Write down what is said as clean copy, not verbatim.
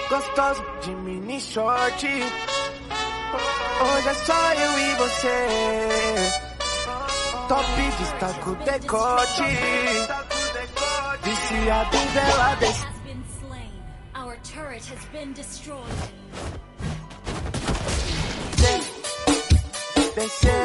Gostoso de mini short. Hoje é só eu e você. Top destaca o decote. Viciado em vela desse. Our turret has been destroyed. Descer.